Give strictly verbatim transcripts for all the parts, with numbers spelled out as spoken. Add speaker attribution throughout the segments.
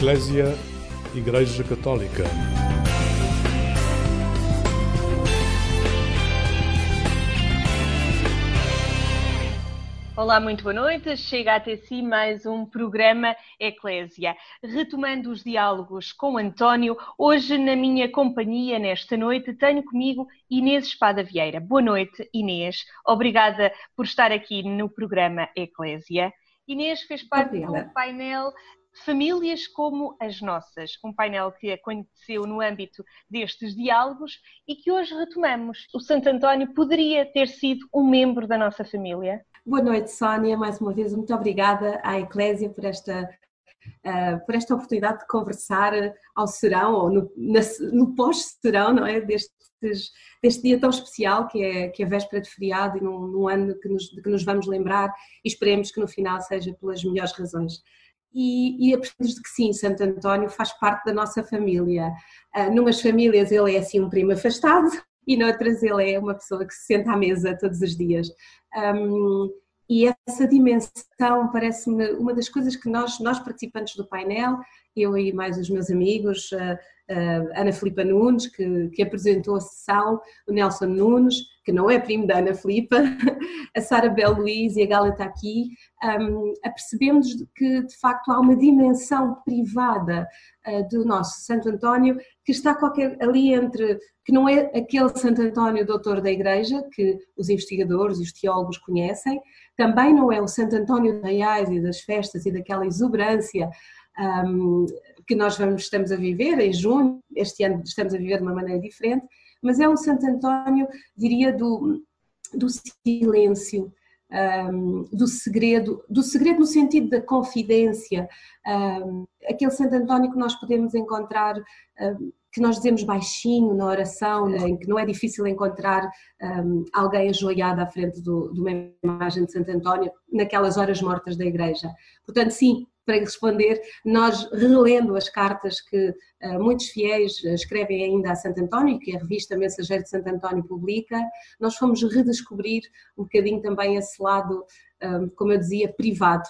Speaker 1: Eclésia, Igreja Católica.
Speaker 2: Olá, muito boa noite. Chega até si mais um programa Eclésia. Retomando os diálogos com António, hoje na minha companhia, nesta noite, tenho comigo Inês Espada Vieira. Boa noite, Inês. Obrigada por estar aqui no programa Eclésia. Inês fez parte
Speaker 3: Obrigada.
Speaker 2: do painel Famílias como as Nossas, um painel que aconteceu no âmbito destes diálogos e que hoje retomamos. O Santo António poderia ter sido um membro da nossa família?
Speaker 3: Boa noite, Sónia. Mais uma vez, muito obrigada à Eclésia por esta, uh, por esta oportunidade de conversar ao serão, ou no, no pós-serão, não é? Destes, deste dia tão especial que é, que é véspera de feriado e num, num ano que nos, de que nos vamos lembrar e esperemos que no final seja pelas melhores razões. E, e aprendemos de que sim, Santo António faz parte da nossa família. Uh, numas famílias ele é assim um primo afastado, e noutras ele é uma pessoa que se senta à mesa todos os dias. Um, e essa dimensão parece-me uma das coisas que nós, nós participantes do painel, eu e mais os meus amigos, a, a Ana Filipa Nunes, que, que apresentou a sessão, o Nelson Nunes, que não é primo da Ana Filipa, a Sara Bel Luís e a Gália está aqui, um, apercebemos que de facto há uma dimensão privada uh, do nosso Santo António que está qualquer, ali entre, que não é aquele Santo António doutor da Igreja, que os investigadores e os teólogos conhecem, também não é o Santo António dos Reais e das festas e daquela exuberância um, que nós vamos, estamos a viver em junho, este ano estamos a viver de uma maneira diferente, mas é um Santo António, diria, do, do silêncio, um, do segredo, do segredo no sentido da confidência, um, aquele Santo António que nós podemos encontrar, um, que nós dizemos baixinho na oração, em que não é difícil encontrar um, alguém ajoelhado à frente do, de uma imagem de Santo António naquelas horas mortas da Igreja. Portanto, sim, para responder, nós relendo as cartas que uh, muitos fiéis escrevem ainda a Santo António, que a revista Mensageiro de Santo António publica, nós fomos redescobrir um bocadinho também esse lado, um, como eu dizia, privado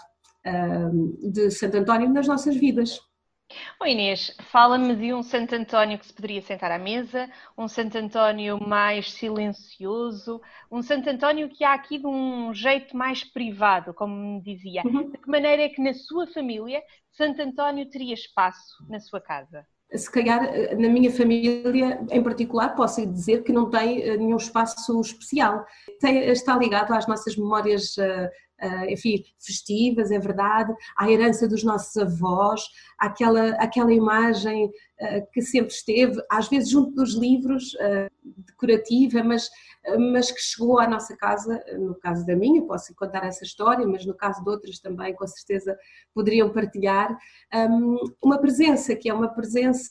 Speaker 3: um, de Santo António nas nossas vidas.
Speaker 2: Oh Inês, fala-me de um Santo António que se poderia sentar à mesa, um Santo António mais silencioso, um Santo António que há aqui de um jeito mais privado, como me dizia.
Speaker 3: Uhum.
Speaker 2: De que maneira é que na sua família Santo António teria espaço na sua casa?
Speaker 3: Se calhar, na minha família em particular, posso dizer que não tem nenhum espaço especial. Tem, está ligado às nossas memórias, enfim, festivas, é verdade, à herança dos nossos avós, àquela, àquela imagem que sempre esteve, às vezes junto dos livros, decorativa, mas, mas que chegou à nossa casa, no caso da minha, posso contar essa história, mas no caso de outras também, com certeza, poderiam partilhar, uma presença, que é uma presença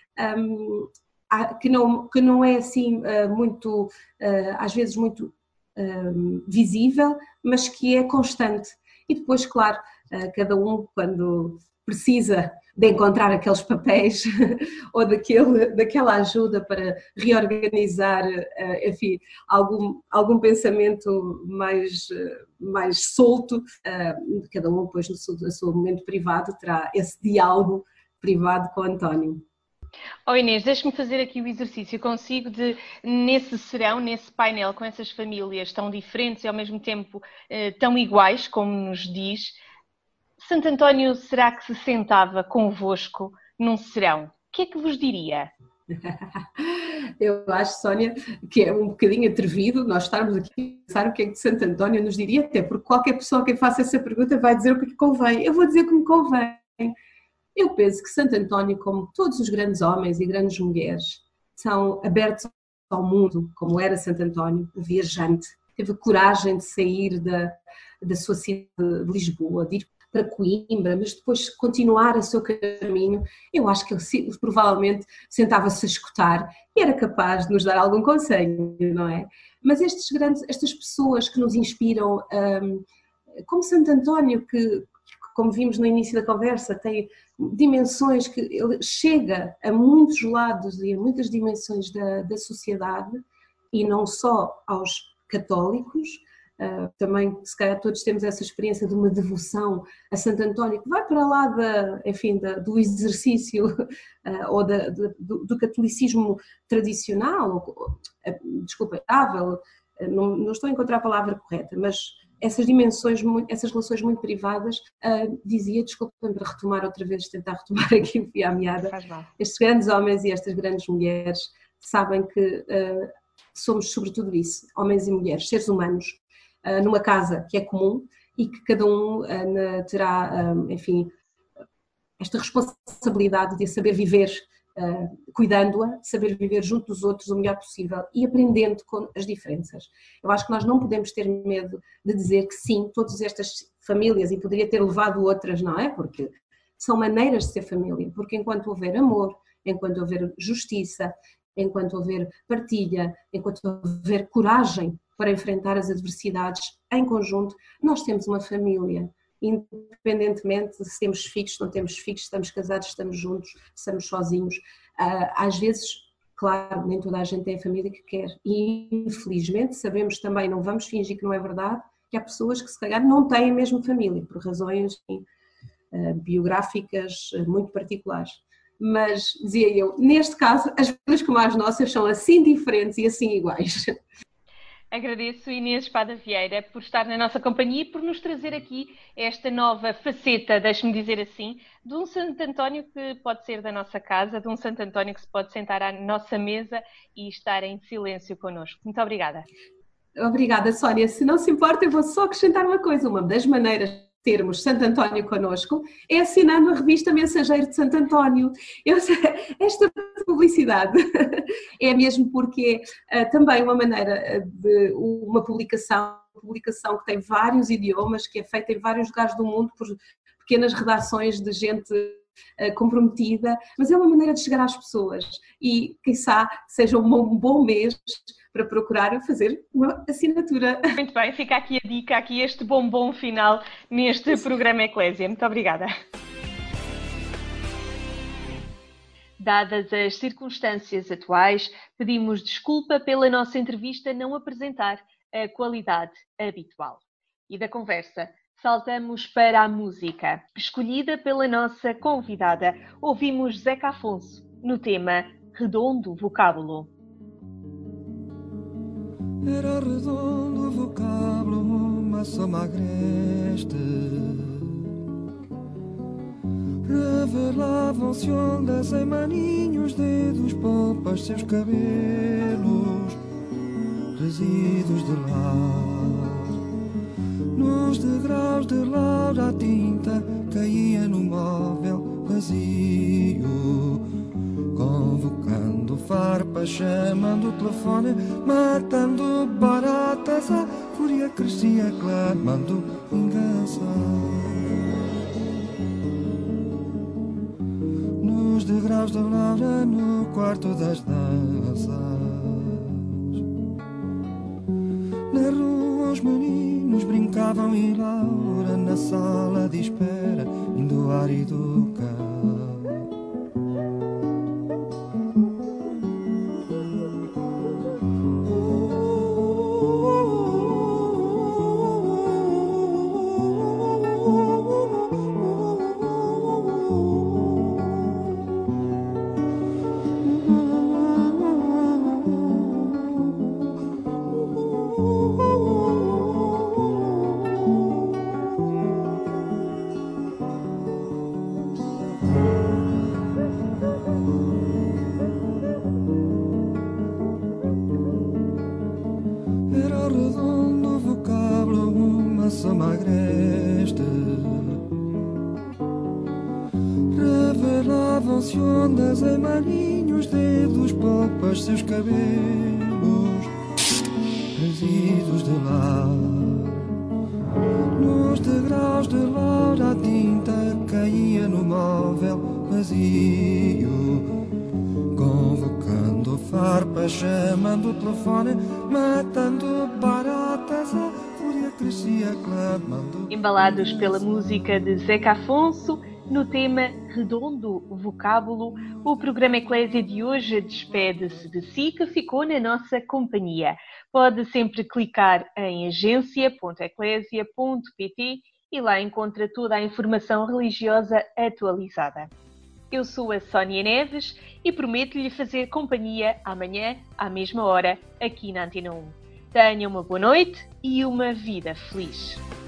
Speaker 3: que não, que não é assim muito, às vezes muito visível, mas que é constante. E depois, claro, cada um, quando precisa de encontrar aqueles papéis ou daquele, daquela ajuda para reorganizar, enfim, algum, algum pensamento mais, mais solto, cada um depois no seu, no seu momento privado terá esse diálogo privado com o António.
Speaker 2: Oh Inês, deixe-me fazer aqui o exercício consigo de, nesse serão, nesse painel com essas famílias tão diferentes e ao mesmo tempo eh, tão iguais, como nos diz, Santo António será que se sentava convosco num serão? O que é que vos diria?
Speaker 3: Eu acho, Sónia, que é um bocadinho atrevido nós estarmos aqui a pensar o que é que Santo António nos diria, até porque qualquer pessoa que faça essa pergunta vai dizer o que lhe convém. Eu vou dizer o que me convém. Eu penso que Santo António, como todos os grandes homens e grandes mulheres, são abertos ao mundo, como era Santo António, viajante. Teve a coragem de sair da, da sua cidade de Lisboa, de ir para Coimbra, mas depois continuar o seu caminho. Eu acho que ele provavelmente sentava-se a escutar e era capaz de nos dar algum conselho, não é? Mas estes grandes, estas pessoas que nos inspiram, um, como Santo António, que, como vimos no início da conversa, tem dimensões que ele chega a muitos lados e a muitas dimensões da, da sociedade, e não só aos católicos, Uh, também, se calhar todos temos essa experiência de uma devoção a Santo António, que vai para lá da, enfim, da, do exercício uh, ou da, do, do catolicismo tradicional, ou, uh, desculpa, uh, não, não estou a encontrar a palavra correta, mas essas dimensões, essas relações muito privadas, uh, dizia, desculpem para retomar outra vez, tentar retomar aqui o fio à meada, estes grandes homens e estas grandes mulheres sabem que uh, somos sobretudo isso, homens e mulheres, seres humanos, Uh, numa casa que é comum e que cada um uh, na, terá, um, enfim, esta responsabilidade de saber viver uh, cuidando-a, saber viver junto dos outros o melhor possível e aprendendo com as diferenças. Eu acho que nós não podemos ter medo de dizer que sim, todas estas famílias, e poderia ter levado outras, não é? Porque são maneiras de ser família, porque enquanto houver amor, enquanto houver justiça, enquanto houver partilha, enquanto houver coragem para enfrentar as adversidades em conjunto, nós temos uma família, independentemente de se temos filhos, se não temos filhos, se estamos casados, se estamos juntos, se estamos sozinhos. Às vezes, claro, nem toda a gente tem a família que quer e infelizmente sabemos também, não vamos fingir que não é verdade, que há pessoas que se calhar não têm mesmo família, por razões enfim, biográficas muito particulares. Mas, dizia eu, neste caso, as vidas como as nossas são assim diferentes e assim iguais.
Speaker 2: Agradeço, Inês Espada Vieira, por estar na nossa companhia e por nos trazer aqui esta nova faceta, deixe-me dizer assim, de um Santo António que pode ser da nossa casa, de um Santo António que se pode sentar à nossa mesa e estar em silêncio connosco. Muito obrigada.
Speaker 3: Obrigada, Sónia. Se não se importa, eu vou só acrescentar uma coisa. Uma das maneiras de termos Santo António connosco é assinando a revista Mensageiro de Santo António. Eu, esta publicidade é mesmo porque é uh, também uma maneira de uma publicação, publicação que tem vários idiomas, que é feita em vários lugares do mundo por pequenas redações de gente uh, comprometida, mas é uma maneira de chegar às pessoas e, quiçá, seja um bom mês para procurar fazer uma assinatura.
Speaker 2: Muito bem, fica aqui a dica, aqui este bombom final neste programa Eclésia. Muito obrigada. Dadas as circunstâncias atuais, pedimos desculpa pela nossa entrevista não apresentar a qualidade habitual. E da conversa, saltamos para a música. Escolhida pela nossa convidada, ouvimos Zeca Afonso no tema Redondo Vocábulo.
Speaker 4: Era redondo o vocábulo, massa magreste. Revelavam-se ondas em maninhos, dedos, polpas, seus cabelos, resíduos de lar. Nos degraus de laura a tinta caía no móvel vazio, convocando farpas, chamando o telefone, matando baratas, a fúria crescia clamando vingança. Nos degraus da laura, no quarto das danças, na rua os meninos brincavam e Laura na sala de espera, indo árido cão. Revelavam-se ondas em marinhos, dedos, polpas, seus cabelos, resíduos de lar. Nos degraus de laura a tinta caía no móvel vazio, convocando farpas, chamando o telefone, matando baratas, a fúria crescia clamando.
Speaker 2: Embalados pela música de Zeca Afonso, No tema Redondo Vocábulo, o programa Eclésia de hoje despede-se de si que ficou na nossa companhia. Pode sempre clicar em agência ponto eclésia ponto pt e lá encontra toda a informação religiosa atualizada. Eu sou a Sónia Neves e prometo-lhe fazer companhia amanhã, à mesma hora, aqui na Antena um. Tenha uma boa noite e uma vida feliz.